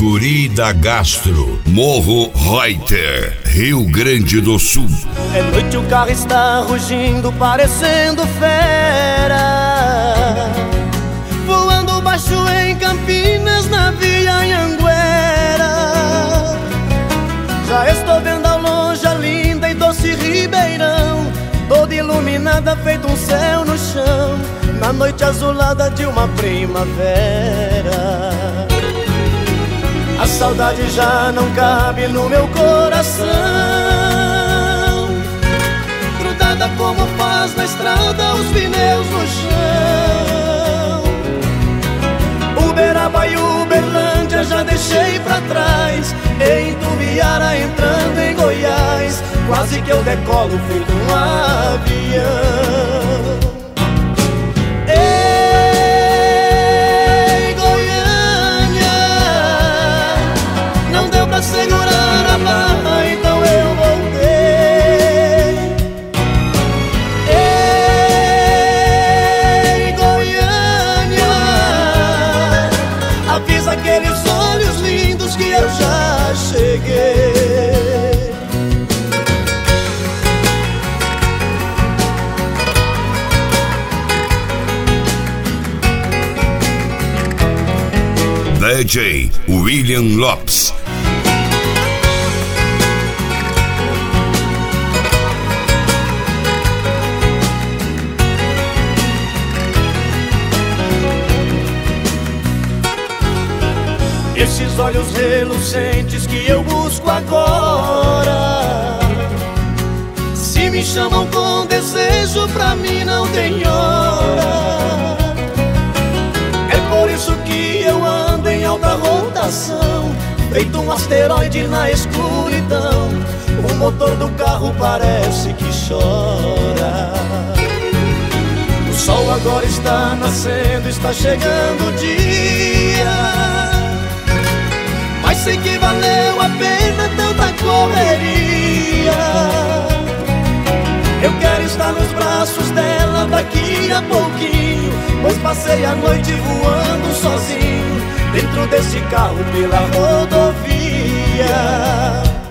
Guri da Gastro, Morro Reuter, Rio Grande do Sul. É noite, o carro está rugindo, parecendo fera, voando baixo em Campinas, na Via Anhanguera. Já estou vendo ao longe a linda e doce Ribeirão, toda iluminada, feito um céu no chão, na noite azulada de uma primavera. A saudade já não cabe no meu coração, grudada como faz na estrada os pneus no chão. Uberaba e Uberlândia já deixei pra trás, em Tubiara entrando em Goiás, quase que eu decolo feito um avião. Segurar a barra, então eu voltei. Ei, Goiânia, avisa aqueles olhos lindos que eu já cheguei. DJ William Lopes. Esses olhos relucentes que eu busco agora, se me chamam com desejo, pra mim não tem hora. É por isso que eu ando em alta rotação, feito um asteroide na escuridão. O motor do carro parece que chora. O sol agora está nascendo, está chegando o dia, mas sei que valeu a pena tanta correria. Eu quero estar nos braços dela daqui a pouquinho, pois passei a noite voando sozinho, dentro desse carro pela rodovia.